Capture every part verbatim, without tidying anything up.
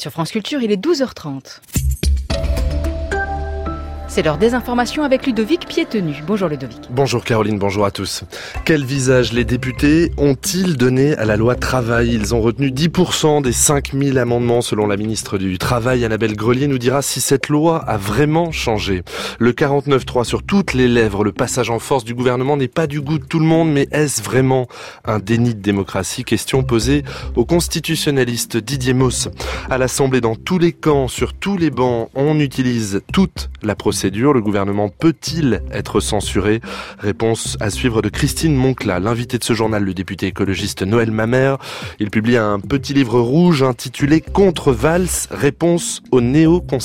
Sur France Culture, il est douze heures trente. C'est l'heure des informations avec Ludovic Piétenu. Bonjour Ludovic. Bonjour Caroline, bonjour à tous. Quel visage les députés ont-ils donné à la loi travail ? Ils ont retenu dix pour cent des cinq mille amendements selon la ministre du Travail. Annabelle Grelier nous dira si cette loi a vraiment changé. Le quarante-neuf trois sur toutes les lèvres, le passage en force du gouvernement n'est pas du goût de tout le monde, mais est-ce vraiment un déni de démocratie ? Question posée au constitutionnaliste Didier Mauss. À l'Assemblée, dans tous les camps, sur tous les bancs, on utilise toute la procédure. Le gouvernement peut-il être censuré ? Réponse à suivre de Christine Moncla, l'invité de ce journal, le député écologiste Noël Mamère. Il publie un petit livre rouge intitulé « Contre Valls, réponse aux néo-conservateurs ».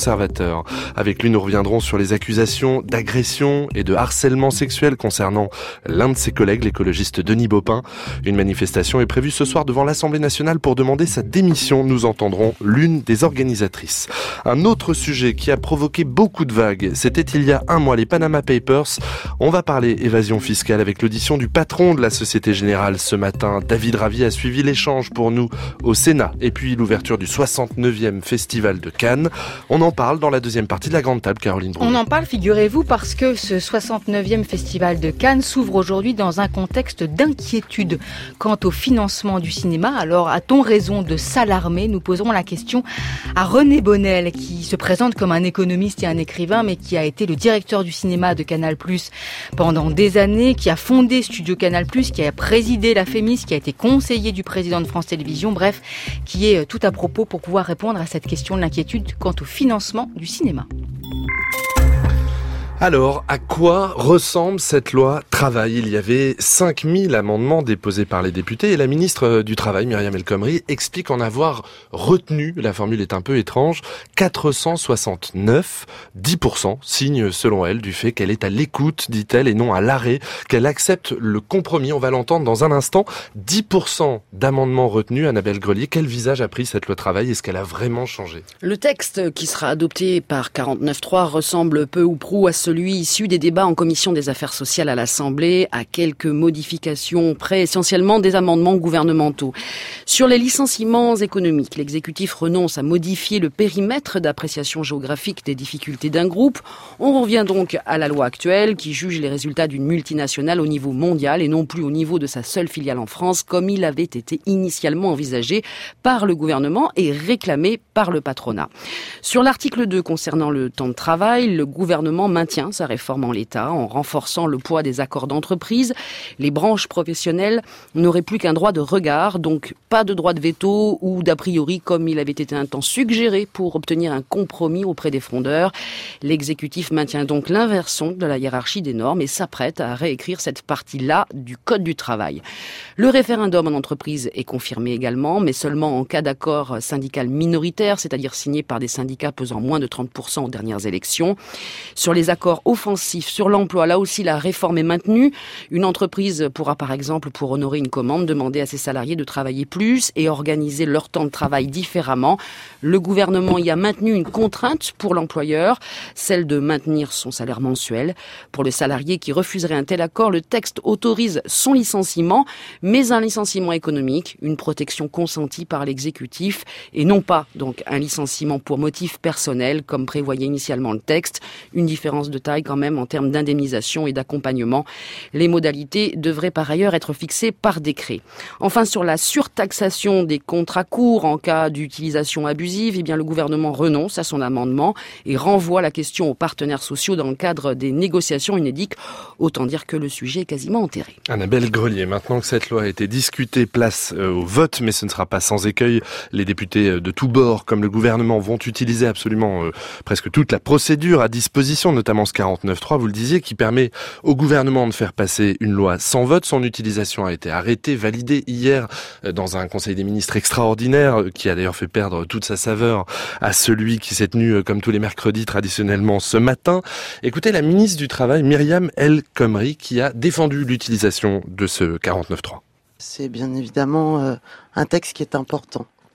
Avec lui, nous reviendrons sur les accusations d'agression et de harcèlement sexuel concernant l'un de ses collègues, l'écologiste Denis Baupin. Une manifestation est prévue ce soir devant l'Assemblée nationale pour demander sa démission. Nous entendrons l'une des organisatrices. Un autre sujet qui a provoqué beaucoup de vagues, c'est C'était il y a un mois, les Panama Papers. On va parler évasion fiscale avec l'audition du patron de la Société Générale ce matin. David Ravier a suivi l'échange pour nous au Sénat et puis l'ouverture du soixante-neuvième Festival de Cannes. On en parle dans la deuxième partie de la Grande Table, Caroline Brunet. On en parle, figurez-vous, parce que ce soixante-neuvième Festival de Cannes s'ouvre aujourd'hui dans un contexte d'inquiétude quant au financement du cinéma. Alors, a-t-on raison de s'alarmer ? Nous poserons la question à René Bonnel, qui se présente comme un économiste et un écrivain, mais qui a été le directeur du cinéma de Canal+ pendant des années, qui a fondé Studio Canal+, qui a présidé la Fémis, qui a été conseiller du président de France Télévisions, bref, qui est tout à propos pour pouvoir répondre à cette question de l'inquiétude quant au financement du cinéma. Alors, à quoi ressemble cette loi travail ? Il y avait cinq mille amendements déposés par les députés et la ministre du Travail, Myriam El Khomri, explique en avoir retenu, la formule est un peu étrange, quatre cent soixante-neuf, dix pour cent, signe selon elle du fait qu'elle est à l'écoute, dit-elle, et non à l'arrêt, qu'elle accepte le compromis. On va l'entendre dans un instant. dix pour cent d'amendements retenus. Annabelle Grelier, quel visage a pris cette loi travail ? Est-ce qu'elle a vraiment changé ? Le texte qui sera adopté par quarante-neuf trois ressemble peu ou prou à ce celui issu des débats en commission des affaires sociales à l'Assemblée, à quelques modifications près, essentiellement des amendements gouvernementaux. Sur les licenciements économiques, l'exécutif renonce à modifier le périmètre d'appréciation géographique des difficultés d'un groupe. On revient donc à la loi actuelle qui juge les résultats d'une multinationale au niveau mondial et non plus au niveau de sa seule filiale en France, comme il avait été initialement envisagé par le gouvernement et réclamé par le patronat. Sur l'article deux concernant le temps de travail, le gouvernement maintient sa réforme en l'état en renforçant le poids des accords d'entreprise. Les branches professionnelles n'auraient plus qu'un droit de regard, donc pas de droit de veto ou d'a priori comme il avait été un temps suggéré pour obtenir un compromis auprès des frondeurs. L'exécutif maintient donc l'inversion de la hiérarchie des normes et s'apprête à réécrire cette partie-là du Code du travail. Le référendum en entreprise est confirmé également, mais seulement en cas d'accord syndical minoritaire, c'est-à-dire signé par des syndicats pesant moins de trente pour cent aux dernières élections. Sur les accords offensifs sur l'emploi, là aussi la réforme est maintenue. Une entreprise pourra par exemple, pour honorer une commande, demander à ses salariés de travailler plus et organiser leur temps de travail différemment. Le gouvernement y a maintenu une contrainte pour l'employeur, celle de maintenir son salaire mensuel. Pour le salarié qui refuserait un tel accord, le texte autorise son licenciement, mais un licenciement économique, une protection consentie par l'exécutif et non pas donc un licenciement pour motif personnel comme prévoyait initialement le texte. Une différence de taille quand même en termes d'indemnisation et d'accompagnement. Les modalités devraient par ailleurs être fixées par décret. Enfin, sur la surtaxation des contrats courts en cas d'utilisation abusive, eh bien le gouvernement renonce à son amendement et renvoie la question aux partenaires sociaux dans le cadre des négociations unédiques. Autant dire que le sujet est quasiment enterré. Annabelle Grelier, maintenant que cette loi a été discutée, place euh, au vote, mais ce ne sera pas sans écueil. Les députés de tous bords, comme le gouvernement, vont utiliser absolument euh, presque toute la procédure à disposition, notamment ce quarante-neuf trois, vous le disiez, qui permet au gouvernement de faire passer une loi sans vote. Son utilisation a été arrêtée, validée hier dans un conseil des ministres extraordinaire, qui a d'ailleurs fait perdre toute sa saveur à celui qui s'est tenu comme tous les mercredis traditionnellement ce matin. Écoutez la ministre du Travail, Myriam El Khomri, qui a défendu l'utilisation de ce quarante-neuf trois. C'est bien évidemment euh, un texte qui est important.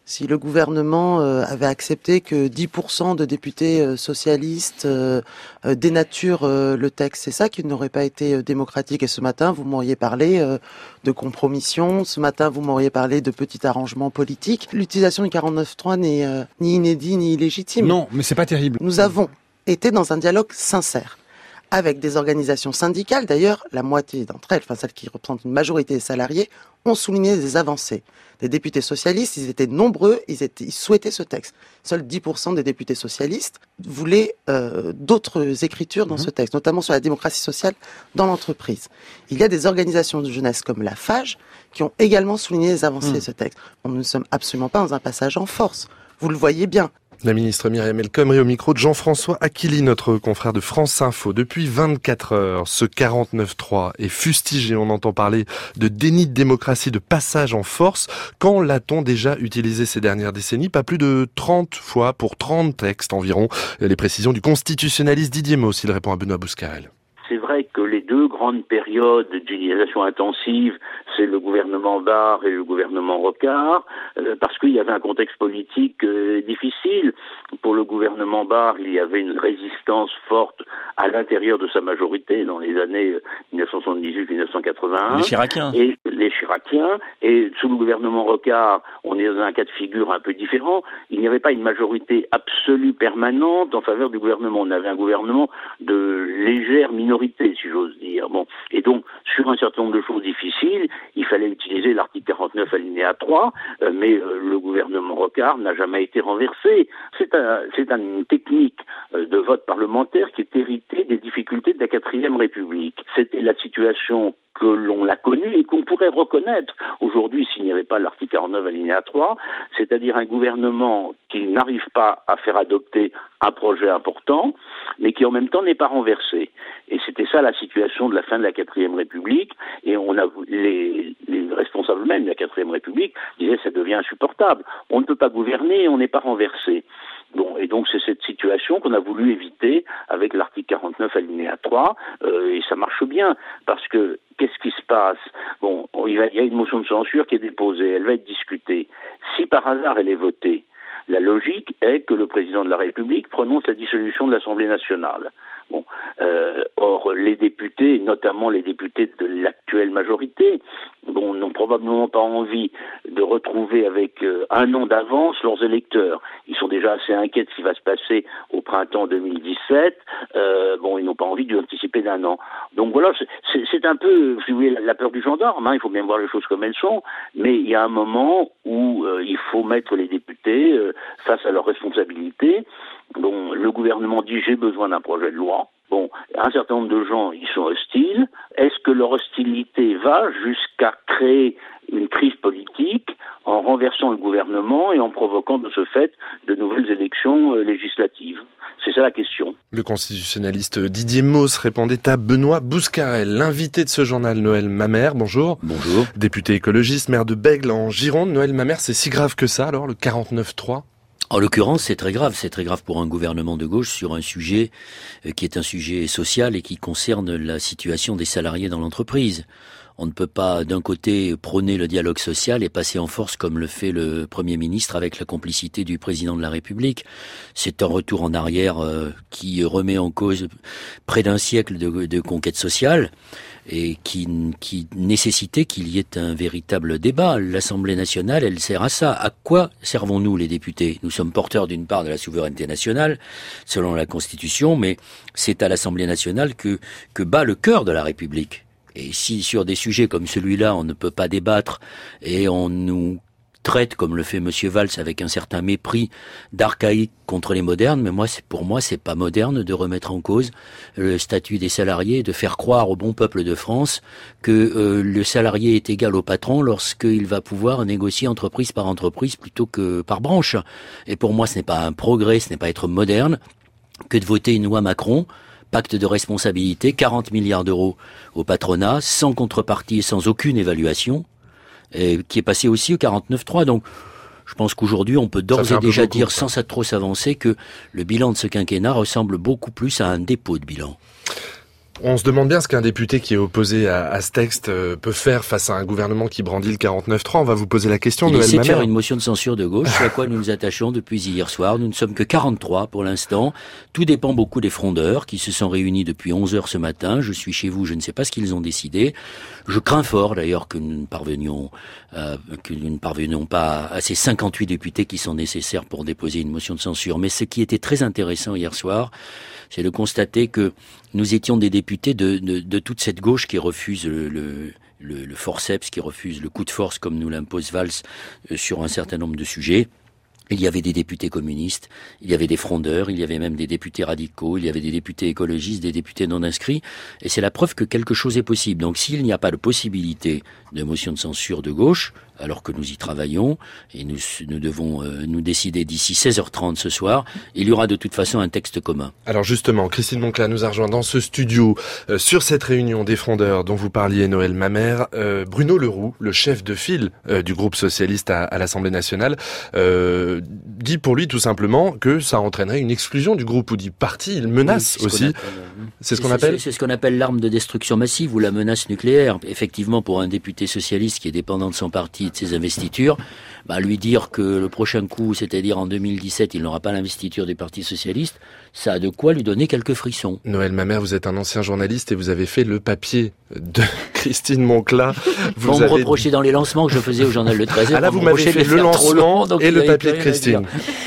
Si le gouvernement euh, avait accepté que dix pour cent de députés euh, socialistes euh, euh, dénaturent euh, le texte, c'est ça qui n'aurait pas été euh, démocratique. Et ce matin, vous m'auriez parlé euh, de compromission, ce matin, vous m'auriez parlé de petits arrangements politiques. L'utilisation du quarante-neuf trois n'est euh, ni inédit ni illégitime. Non, mais c'est pas terrible. Nous avons été dans un dialogue sincère avec des organisations syndicales. D'ailleurs, la moitié d'entre elles, enfin celles qui représentent une majorité des salariés, ont souligné des avancées. Les députés socialistes, ils étaient nombreux, ils, étaient, ils souhaitaient ce texte. Seuls dix pour cent des députés socialistes voulaient euh, d'autres écritures dans mmh. ce texte, notamment sur la démocratie sociale dans l'entreprise. Il y a des organisations de jeunesse comme la F A G qui ont également souligné les avancées mmh. de ce texte. Nous ne sommes absolument pas dans un passage en force. Vous le voyez bien. La ministre Myriam El Khomri au micro de Jean-François Aquili, notre confrère de France Info. Depuis vingt-quatre heures, ce quarante-neuf trois est fustigé. On entend parler de déni de démocratie, de passage en force. Quand l'a-t-on déjà utilisé ces dernières décennies? Pas plus de trente fois pour trente textes environ. Les précisions du constitutionnaliste Didier Mauss, il répond à Benoît Bouscarel. C'est vrai que les deux grandes périodes d'utilisation intensive, c'est le gouvernement Barre et le gouvernement Rocard, euh, parce qu'il y avait un contexte politique euh, difficile. Pour le gouvernement Barre, il y avait une résistance forte à l'intérieur de sa majorité dans les années dix-neuf cent soixante-dix-huit dix-neuf cent quatre-vingt-un. Les Chiraciens. Et les Chiraciens. Et sous le gouvernement Rocard, on est dans un cas de figure un peu différent. Il n'y avait pas une majorité absolue permanente en faveur du gouvernement. On avait un gouvernement de légère minorité, si j'ose dire. Bon. Et donc, sur un certain nombre de choses difficiles, il fallait utiliser l'article quarante-neuf alinéa trois, euh, mais euh, le gouvernement Rocard n'a jamais été renversé. C'est, un, c'est une technique euh, de vote parlementaire qui est héritée des difficultés de la quatrième République. C'était la situation que l'on l'a connue et qu'on pourrait reconnaître aujourd'hui s'il n'y avait pas l'article quarante-neuf alinéa trois, c'est-à-dire un gouvernement qui n'arrive pas à faire adopter un projet important, mais qui en même temps n'est pas renversé. Et c'était ça la situation de la fin de la quatrième République, et on a les, les responsables même de la quatrième République disaient ça devient insupportable. On ne peut pas gouverner et on n'est pas renversé. Bon, et donc c'est cette situation qu'on a voulu éviter avec l'article quarante-neuf alinéa trois, euh, et ça marche bien, parce que qu'est-ce qui se passe? Bon, il, va, il y a une motion de censure qui est déposée, elle va être discutée. Si par hasard elle est votée, la logique est que le président de la République prononce la dissolution de l'Assemblée nationale. Bon, euh, or les députés, notamment les députés de l'actuelle majorité, bon, n'ont probablement pas envie de retrouver avec euh, un an d'avance leurs électeurs. Ils sont déjà assez inquiets de ce qui va se passer au printemps deux mille dix-sept. Euh, bon, ils n'ont pas envie d'anticiper d'un an. Donc voilà, c'est, c'est, c'est un peu, si vous voulez, la, la peur du gendarme. Hein, il faut bien voir les choses comme elles sont. Mais il y a un moment où euh, il faut mettre les députés euh, face à leurs responsabilités. Bon, le gouvernement dit j'ai besoin d'un projet de loi. Bon, un certain nombre de gens y sont hostiles. Est-ce que leur hostilité va jusqu'à créer une crise politique en renversant le gouvernement et en provoquant de ce fait de nouvelles élections euh, législatives? C'est ça la question. Le constitutionnaliste Didier Mauss répondait à Benoît Bouscarel, l'invité de ce journal, Noël Mamère. Bonjour. Bonjour. Député écologiste, maire de Bègles en Gironde. Noël Mamère, c'est si grave que ça alors, le quarante-neuf trois? En l'occurrence, c'est très grave. C'est très grave pour un gouvernement de gauche sur un sujet qui est un sujet social et qui concerne la situation des salariés dans l'entreprise. On ne peut pas, d'un côté, prôner le dialogue social et passer en force comme le fait le Premier ministre avec la complicité du Président de la République. C'est un retour en arrière euh, qui remet en cause près d'un siècle de, de conquête sociale et qui, qui nécessitait qu'il y ait un véritable débat. L'Assemblée nationale, elle sert à ça. À quoi servons-nous, les députés? Nous sommes porteurs d'une part de la souveraineté nationale, selon la Constitution, mais c'est à l'Assemblée nationale que, que bat le cœur de la République. Et si sur des sujets comme celui-là, on ne peut pas débattre et on nous traite, comme le fait Monsieur Valls, avec un certain mépris, d'archaïque contre les modernes, mais moi, c'est, pour moi, c'est pas moderne de remettre en cause le statut des salariés, de faire croire au bon peuple de France que euh, le salarié est égal au patron lorsqu'il va pouvoir négocier entreprise par entreprise plutôt que par branche. Et pour moi, ce n'est pas un progrès, ce n'est pas être moderne que de voter une loi Macron, pacte de responsabilité, quarante milliards d'euros au patronat, sans contrepartie et sans aucune évaluation, et qui est passé aussi au quarante-neuf trois. Donc, je pense qu'aujourd'hui, on peut d'ores et déjà dire, sans trop s'avancer, que le bilan de ce quinquennat ressemble beaucoup plus à un dépôt de bilan. On se demande bien ce qu'un député qui est opposé à, à ce texte euh, peut faire face à un gouvernement qui brandit le quarante-neuf trois. On va vous poser la question, Il Noël essaie de Mamère. faire une motion de censure de gauche, à quoi nous nous attachons depuis hier soir. Nous ne sommes que quarante-trois pour l'instant. Tout dépend beaucoup des frondeurs qui se sont réunis depuis onze heures ce matin. Je suis chez vous, je ne sais pas ce qu'ils ont décidé. Je crains fort d'ailleurs que nous ne parvenions, euh, que nous ne parvenions pas à ces cinquante-huit députés qui sont nécessaires pour déposer une motion de censure. Mais ce qui était très intéressant hier soir, c'est de constater que nous étions des députés de, de, de toute cette gauche qui refuse le, le, le, le forceps, qui refuse le coup de force comme nous l'impose Valls euh, sur un certain nombre de sujets. Il y avait des députés communistes, il y avait des frondeurs, il y avait même des députés radicaux, il y avait des députés écologistes, des députés non inscrits, et c'est la preuve que quelque chose est possible. Donc s'il n'y a pas de possibilité de motion de censure de gauche, alors que nous y travaillons, et nous, nous devons euh, nous décider d'ici seize heures trente ce soir, il y aura de toute façon un texte commun. Alors justement, Christine Moncla nous a rejoint dans ce studio euh, sur cette réunion des frondeurs dont vous parliez, Noël Mamère. Euh, Bruno Leroux, le chef de file euh, du groupe socialiste à, à l'Assemblée nationale, euh, dit pour lui tout simplement que ça entraînerait une exclusion du groupe ou du parti. Il menace oui, aussi. C'est ce qu'on appelle, C'est ce qu'on appelle l'arme de destruction massive ou la menace nucléaire. Effectivement, pour un député socialiste qui est dépendant de son parti, de ses investitures, bah, lui dire que le prochain coup, c'est-à-dire en deux mille dix-sept, il n'aura pas l'investiture du Parti socialiste, ça a de quoi lui donner quelques frissons. Noël Mamère, vous êtes un ancien journaliste et vous avez fait le papier de Christine Moncla. Vous on avez... me reprochait dans les lancements que je faisais au journal Le treize. Ah là, vous m'avez fait le lancement long, et le papier de Christine.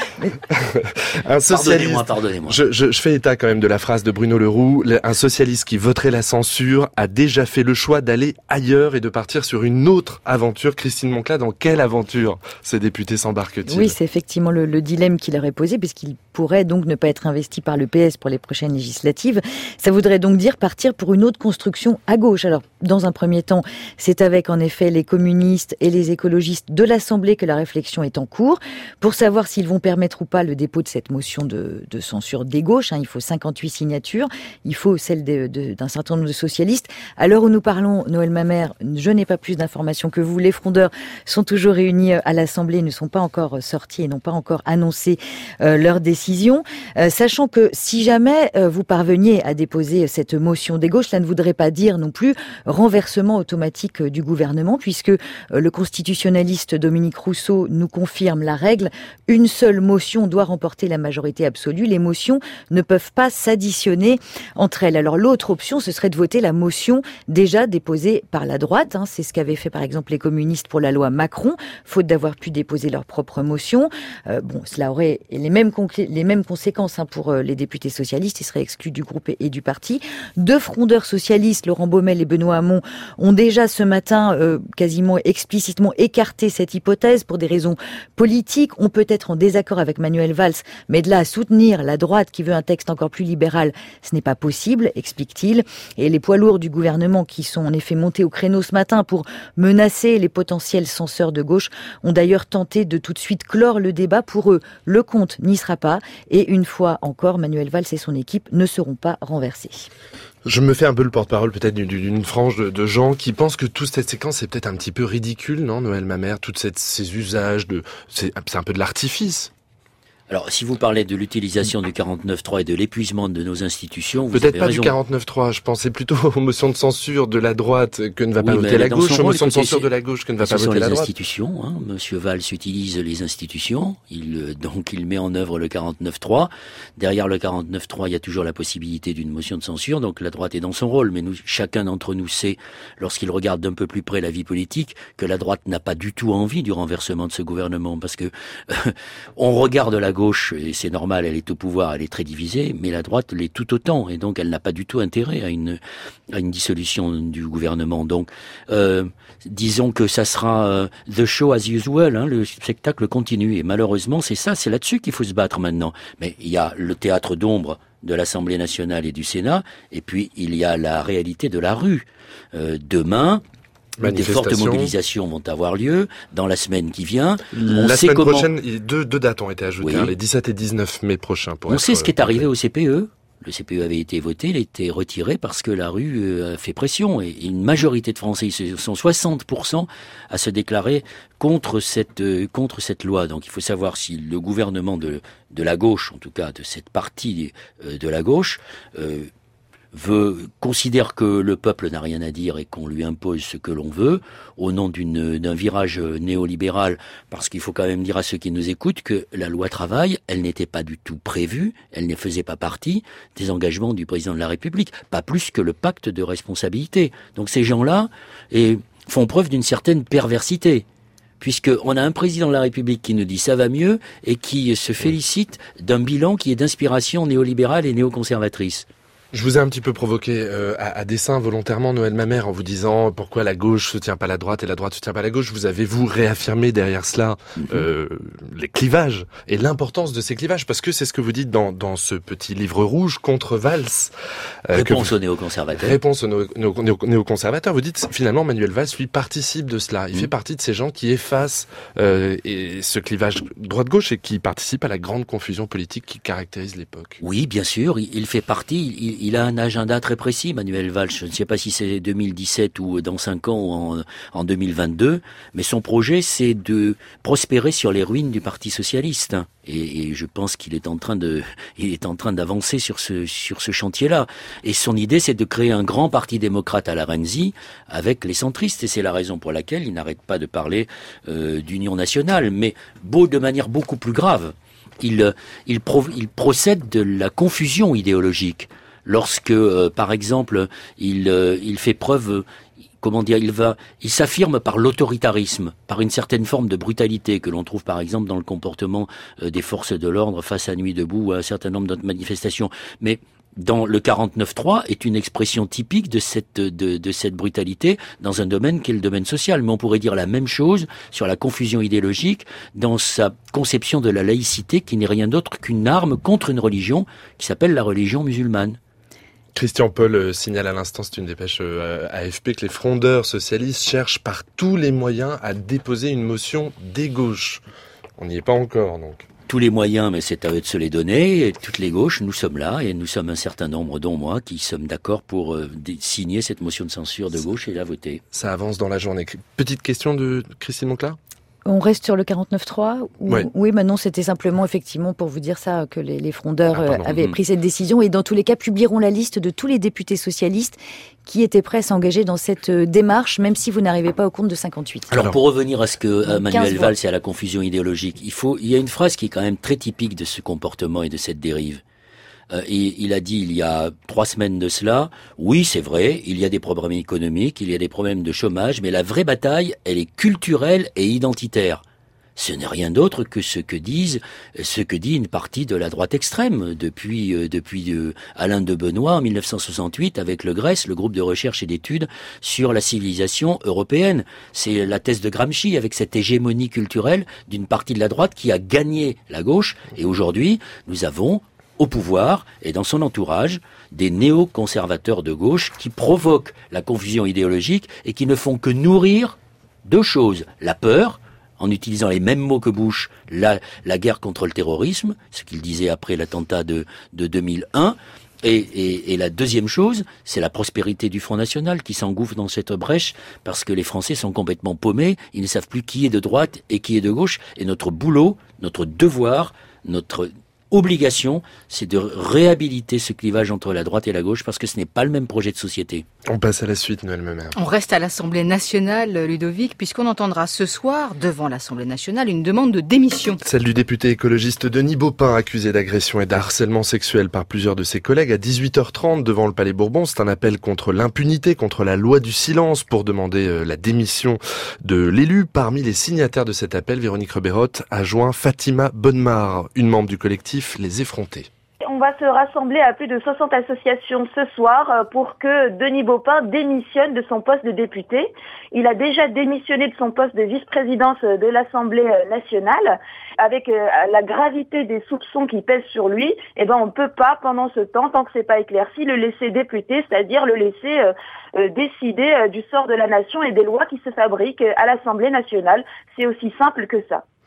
Un socialiste. Pardonnez-moi, pardonnez-moi. Je, je, je fais état quand même de la phrase de Bruno Leroux. Un socialiste qui voterait la censure a déjà fait le choix d'aller ailleurs et de partir sur une autre aventure. Christine Moncla, dans quelle aventure ces députés s'embarquent-ils? Oui, c'est effectivement le, le dilemme qu'il aurait posé, puisqu'il pourrait donc ne pas être investi par le P S pour les prochaines législatives. Ça voudrait donc dire partir pour une autre construction à gauche. Alors, dans un premier temps, c'est avec en effet les communistes et les écologistes de l'Assemblée que la réflexion est en cours pour savoir s'ils vont permettre ou pas le dépôt de cette motion de, de censure des gauches. Hein, il faut cinquante-huit signatures, il faut celle de, de, d'un certain nombre de socialistes. À l'heure où nous parlons, Noël Mamère, je n'ai pas plus d'informations que vous. Les frondeurs sont toujours réunis à l'Assemblée, ne sont pas encore sortis et n'ont pas encore annoncé euh, leur décision. Euh, sachant que si jamais euh, vous parveniez à déposer cette motion des gauches, cela ne voudrait pas dire non plus renversement automatique du gouvernement, puisque euh, le constitutionnaliste Dominique Rousseau nous confirme la règle. Une seule motion doit remporter la majorité absolue. Les motions ne peuvent pas s'additionner entre elles. Alors l'autre option, ce serait de voter la motion déjà déposée par la droite. Hein. C'est ce qu'avaient fait par exemple les communistes pour la loi Macron, faute d'avoir pu déposer leur propre motion. Euh, bon, cela aurait les mêmes, conclé- les mêmes conséquences hein, pour euh, les députés socialistes. Ils seraient exclus du groupe et, et du parti. Deux frondeurs socialistes, Laurent Baumel et Benoît Hamon, ont déjà ce matin euh, quasiment explicitement écarté cette hypothèse pour des raisons politiques. On peut être en désaccord avec Manuel Valls, mais de là à soutenir la droite qui veut un texte encore plus libéral, ce n'est pas possible, explique-t-il. Et les poids lourds du gouvernement qui sont en effet montés au créneau ce matin pour menacer les potentiels censeurs de gauche ont d'ailleurs tenté de tout de suite clore le débat. Pour eux, le compte n'y sera pas et une fois encore, Manuel Valls et son équipe ne seront pas renversés. Je me fais un peu le porte-parole peut-être d'une frange de, de gens qui pensent que toute cette séquence est peut-être un petit peu ridicule, non, Noël Mamère, toutes cette, ces usages, de, c'est, c'est un peu de l'artifice. Alors, si vous parlez de l'utilisation du quarante-neuf trois et de l'épuisement de nos institutions, vous peut-être avez pas raison. Du quarante-neuf trois, je pensais plutôt aux motions de censure de la droite que ne va Oui, pas voter la gauche, aux motions de censure c'est... de la gauche que ne va ce pas voter la droite. Ce sont les institutions, hein. Monsieur Valls utilise les institutions, il, donc il met en œuvre le quarante-neuf trois. Derrière le quarante-neuf trois, il y a toujours la possibilité d'une motion de censure, donc la droite est dans son rôle, mais nous, chacun d'entre nous sait, lorsqu'il regarde d'un peu plus près la vie politique, que la droite n'a pas du tout envie du renversement de ce gouvernement, parce que euh, on regarde la gauche, et c'est normal, elle est au pouvoir, elle est très divisée, mais la droite l'est tout autant, et donc elle n'a pas du tout intérêt à une à une dissolution du gouvernement. Donc, euh, disons que ça sera euh, the show as usual, hein, le spectacle continue, et malheureusement c'est ça, c'est là-dessus qu'il faut se battre maintenant. Mais il y a le théâtre d'ombre de l'Assemblée nationale et du Sénat, et puis il y a la réalité de la rue. Euh, demain, des fortes mobilisations vont avoir lieu dans la semaine qui vient. On la sait semaine comment... prochaine, deux, deux dates ont été ajoutées, oui. hein, les dix-sept et dix-neuf mai prochains. Pour On être sait ce qui est complet. arrivé au C P E. Le C P E avait été voté, il a été retiré parce que la rue a fait pression. Et une majorité de Français, ils sont soixante pour cent à se déclarer contre cette, contre cette loi. Donc il faut savoir si le gouvernement de, de la gauche, en tout cas de cette partie de la gauche, euh, veut considère que le peuple n'a rien à dire et qu'on lui impose ce que l'on veut au nom d'une, d'un virage néolibéral, parce qu'il faut quand même dire à ceux qui nous écoutent que la loi travail, elle n'était pas du tout prévue, elle ne faisait pas partie des engagements du président de la République, pas plus que le pacte de responsabilité. Donc ces gens-là et, font preuve d'une certaine perversité, puisqu'on a un président de la République qui nous dit ça va mieux et qui se félicite d'un bilan qui est d'inspiration néolibérale et néoconservatrice. Je vous ai un petit peu provoqué euh, à, à dessein volontairement, Noël Mamère, en vous disant pourquoi la gauche soutient pas la droite et la droite soutient pas la gauche. Vous avez, vous, réaffirmé derrière cela euh, les clivages et l'importance de ces clivages, parce que c'est ce que vous dites dans, dans ce petit livre rouge contre Valls. Euh, réponse vous, aux néoconservateurs. Réponse aux néo, néo, néoconservateurs. Vous dites, finalement, Manuel Valls, lui, participe de cela. Il mmh. fait partie de ces gens qui effacent euh, et ce clivage droite-gauche et qui participent à la grande confusion politique qui caractérise l'époque. Oui, bien sûr, il, il fait partie... Il, Il a un agenda très précis, Manuel Valls. Je ne sais pas si c'est deux mille dix-sept ou dans cinq ans ou en, en deux mille vingt-deux, mais son projet, c'est de prospérer sur les ruines du Parti socialiste. Et, et je pense qu'il est en train de, il est en train d'avancer sur ce, sur ce chantier-là. Et son idée, c'est de créer un grand parti démocrate à la Renzi avec les centristes. Et c'est la raison pour laquelle il n'arrête pas de parler euh, d'union nationale, mais beau de manière beaucoup plus grave. Il, il, pro, il procède de la confusion idéologique. Lorsque, euh, par exemple, il, euh, il fait preuve, euh, comment dire, il va, il s'affirme par l'autoritarisme, par une certaine forme de brutalité que l'on trouve, par exemple, dans le comportement euh, des forces de l'ordre face à Nuit debout ou à un certain nombre d'autres manifestations. Mais dans le quarante-neuf trois est une expression typique de cette de, de cette brutalité dans un domaine qui est le domaine social. Mais on pourrait dire la même chose sur la confusion idéologique dans sa conception de la laïcité, qui n'est rien d'autre qu'une arme contre une religion qui s'appelle la religion musulmane. Christian Paul euh, signale à l'instant, c'est une dépêche euh, A F P, que les frondeurs socialistes cherchent par tous les moyens à déposer une motion des gauches. On n'y est pas encore, donc. Tous les moyens, mais c'est à eux de se les donner. Et toutes les gauches, nous sommes là, et nous sommes un certain nombre, dont moi, qui sommes d'accord pour euh, signer cette motion de censure de gauche et la voter. Ça avance dans la journée. Petite question de Christine Monclar ? On reste sur le quarante-neuf trois ou... ouais. Oui, maintenant bah c'était simplement effectivement pour vous dire ça, que les, les frondeurs ah, avaient mmh. pris cette décision et dans tous les cas publieront la liste de tous les députés socialistes qui étaient prêts à s'engager dans cette démarche, même si vous n'arrivez pas au compte de cinquante-huit. Alors, Alors pour revenir à ce que euh, Manuel Valls et à la confusion idéologique, il faut, il y a une phrase qui est quand même très typique de ce comportement et de cette dérive. Euh, et il a dit il y a trois semaines de cela, oui c'est vrai, il y a des problèmes économiques, il y a des problèmes de chômage, mais la vraie bataille, elle est culturelle et identitaire. Ce n'est rien d'autre que ce que disent, ce que dit une partie de la droite extrême depuis euh, depuis euh, Alain de Benoît en mille neuf cent soixante-huit avec le GRES, le groupe de recherche et d'études sur la civilisation européenne. C'est la thèse de Gramsci avec cette hégémonie culturelle d'une partie de la droite qui a gagné la gauche. Et aujourd'hui, nous avons au pouvoir et dans son entourage des néoconservateurs de gauche qui provoquent la confusion idéologique et qui ne font que nourrir deux choses. La peur, en utilisant les mêmes mots que Bush, la, la guerre contre le terrorisme, ce qu'il disait après l'attentat de, de deux mille un, et, et, et la deuxième chose, c'est la prospérité du Front National qui s'engouffre dans cette brèche parce que les Français sont complètement paumés, ils ne savent plus qui est de droite et qui est de gauche, et notre boulot, notre devoir, notre obligation, c'est de réhabiliter ce clivage entre la droite et la gauche parce que ce n'est pas le même projet de société. On passe à la suite, Noël Mamère. On reste à l'Assemblée nationale, Ludovic, puisqu'on entendra ce soir, devant l'Assemblée nationale, une demande de démission. Celle du député écologiste Denis Baupin, accusé d'agression et d'harcèlement sexuel par plusieurs de ses collègues à dix-huit heures trente devant le Palais Bourbon. C'est un appel contre l'impunité, contre la loi du silence pour demander la démission de l'élu. Parmi les signataires de cet appel, Véronique Reberotte a joint Fatima Bonnemar, une membre du collectif Les Effrontés. On va se rassembler à plus de soixante associations ce soir pour que Denis Baupin démissionne de son poste de député. Il a déjà démissionné de son poste de vice-présidence de l'Assemblée nationale. Avec la gravité des soupçons qui pèsent sur lui, eh ben on ne peut pas, pendant ce temps, tant que c'est pas éclairci, le laisser député, c'est-à-dire le laisser euh, euh, décider euh, du sort de la nation et des lois qui se fabriquent à l'Assemblée nationale. C'est aussi simple que ça.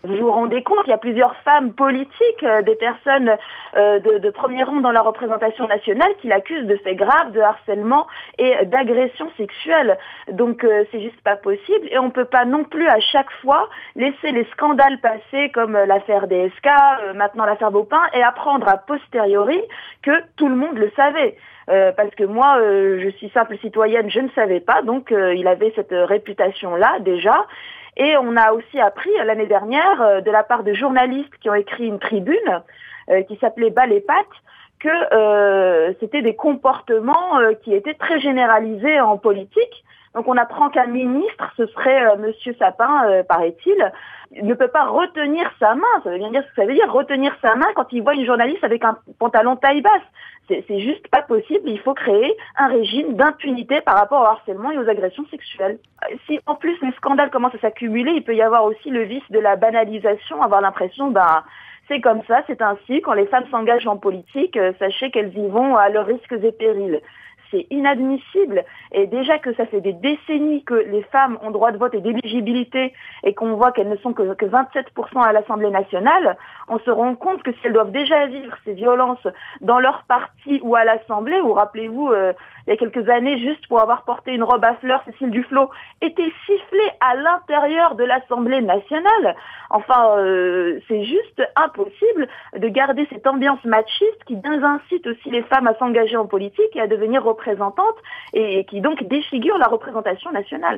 Vous vous rendez compte, il y a plusieurs femmes politiques, euh, des personnes euh, de, de premier rang dans la représentation nationale qui l'accusent de faits graves, de harcèlement et d'agression sexuelle. Donc euh, c'est juste pas possible et on peut pas non plus à chaque fois laisser les scandales passer comme euh, l'affaire D S K, euh, maintenant l'affaire Baupin et apprendre a posteriori que tout le monde le savait. Euh, parce que moi, euh, je suis simple citoyenne, je ne savais pas, donc euh, il avait cette réputation-là déjà. Et on a aussi appris euh, l'année dernière, euh, de la part de journalistes qui ont écrit une tribune euh, qui s'appelait Bas les pattes, que euh, c'était des comportements euh, qui étaient très généralisés en politique. Donc on apprend qu'un ministre, ce serait euh, Monsieur Sapin, euh, paraît-il, ne peut pas retenir sa main. Ça veut bien dire ce que ça veut dire, retenir sa main quand il voit une journaliste avec un pantalon taille basse. C'est, c'est juste pas possible. Il faut créer un régime d'impunité par rapport au harcèlement et aux agressions sexuelles. Si en plus les scandales commencent à s'accumuler, il peut y avoir aussi le vice de la banalisation, avoir l'impression, ben c'est comme ça, c'est ainsi. Quand les femmes s'engagent en politique, euh, sachez qu'elles y vont à leurs risques et périls. C'est inadmissible. Et déjà que ça fait des décennies que les femmes ont droit de vote et d'éligibilité et qu'on voit qu'elles ne sont que, que vingt-sept pour cent à l'Assemblée nationale, on se rend compte que si elles doivent déjà vivre ces violences dans leur parti ou à l'Assemblée, ou rappelez-vous, euh, il y a quelques années, juste pour avoir porté une robe à fleurs, Cécile Duflot était sifflée à l'intérieur de l'Assemblée nationale. Enfin, euh, c'est juste impossible de garder cette ambiance machiste qui incite aussi les femmes à s'engager en politique et à devenir représentantes et, et qui donc défigure la représentation nationale.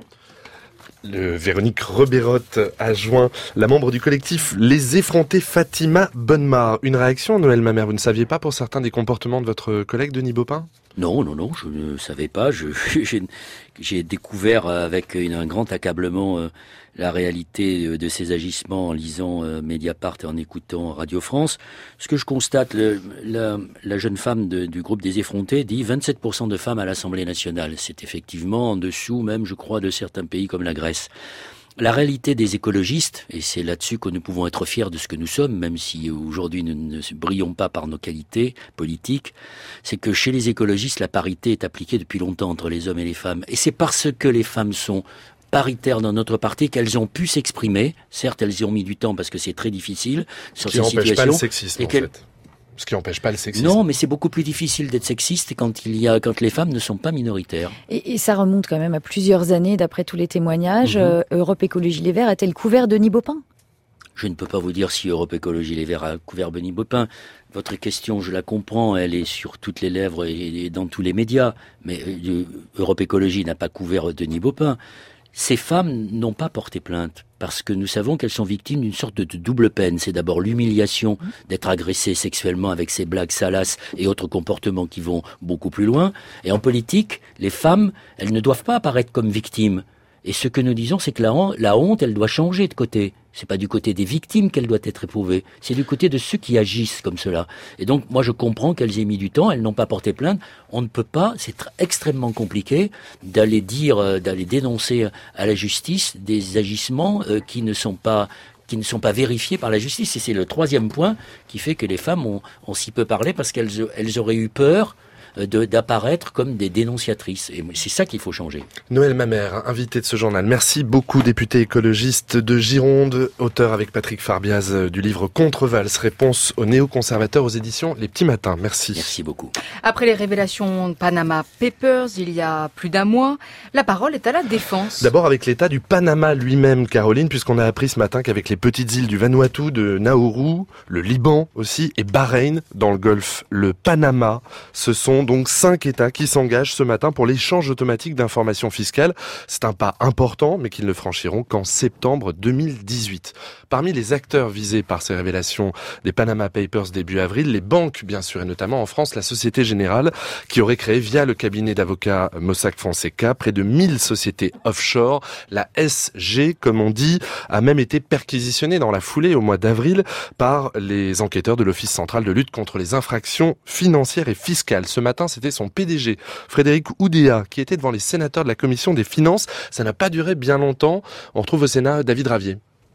Le Véronique Rebérotte a joint la membre du collectif Les Effrontés Fatima Bonnemar. Une réaction, Noël Mamère, vous ne saviez pas pour certains des comportements de votre collègue Denis Baupin ? Non, non, non, je ne savais pas. Je, j'ai, j'ai découvert avec une, un grand accablement euh, la réalité de ces agissements en lisant euh, Mediapart et en écoutant Radio France. Ce que je constate, le, la, la jeune femme de, du groupe des Effrontés dit vingt-sept pour cent de femmes à l'Assemblée nationale. C'est effectivement en dessous même, je crois, de certains pays comme la Grèce. La réalité des écologistes, et c'est là-dessus que nous pouvons être fiers de ce que nous sommes, même si aujourd'hui nous ne brillons pas par nos qualités politiques, c'est que chez les écologistes, la parité est appliquée depuis longtemps entre les hommes et les femmes. Et c'est parce que les femmes sont paritaires dans notre parti qu'elles ont pu s'exprimer. Certes, elles y ont mis du temps parce que c'est très difficile sur ces situations. Qui n'empêche pas le sexisme, en fait. Ce qui n'empêche pas le sexisme. Non, mais c'est beaucoup plus difficile d'être sexiste quand il y a, quand les femmes ne sont pas minoritaires. Et, et ça remonte quand même à plusieurs années, d'après tous les témoignages. Mmh. Euh, Europe Écologie Les Verts a-t-elle couvert Denis Baupin ? Je ne peux pas vous dire si Europe Écologie Les Verts a couvert Denis Baupin. Votre question, je la comprends, elle est sur toutes les lèvres et, et dans tous les médias. Mais euh, Europe Écologie n'a pas couvert Denis Baupin. Ces femmes n'ont pas porté plainte parce que nous savons qu'elles sont victimes d'une sorte de double peine. C'est d'abord l'humiliation d'être agressées sexuellement avec ces blagues salaces et autres comportements qui vont beaucoup plus loin. Et en politique, les femmes, elles ne doivent pas apparaître comme victimes. Et ce que nous disons, c'est que la honte, la honte, elle doit changer de côté. C'est pas du côté des victimes qu'elle doit être éprouvée, c'est du côté de ceux qui agissent comme cela. Et donc, moi, je comprends qu'elles aient mis du temps, elles n'ont pas porté plainte. On ne peut pas, c'est tr- extrêmement compliqué d'aller dire, euh, d'aller dénoncer à la justice des agissements euh, qui ne sont pas qui ne sont pas vérifiés par la justice. Et c'est le troisième point qui fait que les femmes ont, ont si peu parlé parce qu'elles elles auraient eu peur De, d'apparaître comme des dénonciatrices. Et c'est ça qu'il faut changer. Noël Mamère, invité de ce journal. Merci beaucoup, député écologiste de Gironde, auteur avec Patrick Farbiaz du livre Contre-Valls, réponse aux néoconservateurs aux éditions Les Petits Matins. Merci. Merci beaucoup. Après les révélations Panama Papers, il y a plus d'un mois, la parole est à la défense. D'abord avec l'état du Panama lui-même, Caroline, puisqu'on a appris ce matin qu'avec les petites îles du Vanuatu, de Nauru, le Liban aussi, et Bahreïn, dans le Golfe, le Panama, ce sont donc cinq États qui s'engagent ce matin pour l'échange automatique d'informations fiscales. C'est un pas important, mais qu'ils ne franchiront qu'en septembre deux mille dix-huit. Parmi les acteurs visés par ces révélations des Panama Papers début avril, les banques, bien sûr, et notamment en France, la Société Générale, qui aurait créé via le cabinet d'avocats Mossack Fonseca près de mille sociétés offshore. La S G, comme on dit, a même été perquisitionnée dans la foulée au mois d'avril par les enquêteurs de l'Office central de lutte contre les infractions financières et fiscales. Ce matin, c'était son P D G, Frédéric Oudéa, qui était devant les sénateurs de la Commission des Finances. Ça n'a pas duré bien longtemps. On retrouve au Sénat David Ravier.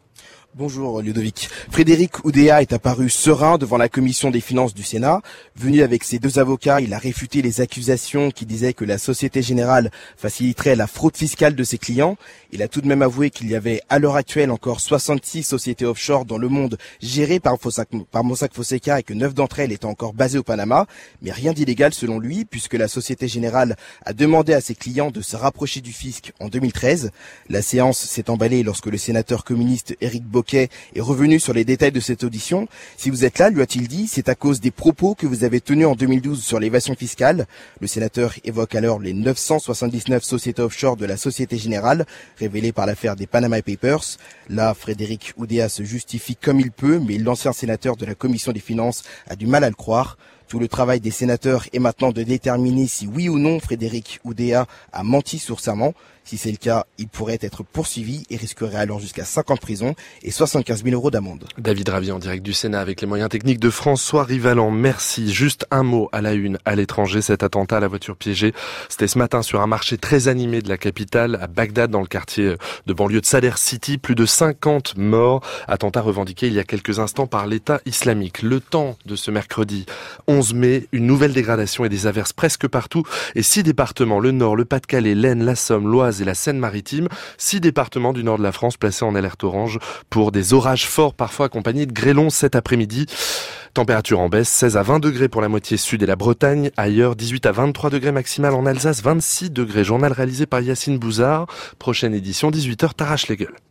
Bonjour Ludovic. Frédéric Oudéa est apparu serein devant la commission des finances du Sénat. Venu avec ses deux avocats, il a réfuté les accusations qui disaient que la Société Générale faciliterait la fraude fiscale de ses clients. Il a tout de même avoué qu'il y avait à l'heure actuelle encore soixante-six sociétés offshore dans le monde gérées par, par Mossack Fonseca et que neuf d'entre elles étaient encore basées au Panama. Mais rien d'illégal selon lui, puisque la Société Générale a demandé à ses clients de se rapprocher du fisc en deux mille treize. La séance s'est emballée lorsque le sénateur communiste Éric Bocquet est revenu sur les détails de cette audition. Si vous êtes là, lui a-t-il dit, c'est à cause des propos que vous avez tenus en deux mille douze sur l'évasion fiscale. Le sénateur évoque alors les neuf cent soixante-dix-neuf sociétés offshore de la Société Générale, révélées par l'affaire des Panama Papers. Là, Frédéric Oudéa se justifie comme il peut, mais l'ancien sénateur de la Commission des finances a du mal à le croire. Tout le travail des sénateurs est maintenant de déterminer si oui ou non Frédéric Oudéa a menti sur serment. Si c'est le cas, il pourrait être poursuivi et risquerait alors jusqu'à cinq ans de prison et soixante-quinze mille euros d'amende. David Ravier en direct du Sénat avec les moyens techniques de François Rivalan. Merci. Juste un mot à la une à l'étranger. Cet attentat à la voiture piégée, c'était ce matin sur un marché très animé de la capitale, à Bagdad, dans le quartier de banlieue de Sadr City. Plus de cinquante morts. Attentat revendiqué il y a quelques instants par l'État islamique. Le temps de ce mercredi onze mai, une nouvelle dégradation et des averses presque partout. Et six départements, le Nord, le Pas-de-Calais, l'Aisne, la Somme, l'Oise et la Seine-Maritime, six départements du nord de la France placés en alerte orange pour des orages forts, parfois accompagnés de grêlons cet après-midi. Température en baisse, seize à vingt degrés pour la moitié sud et la Bretagne. Ailleurs, dix-huit à vingt-trois degrés maximal en Alsace, vingt-six degrés. Journal réalisé par Yacine Bouzard. Prochaine édition, dix-huit heures, t'arrache les gueules.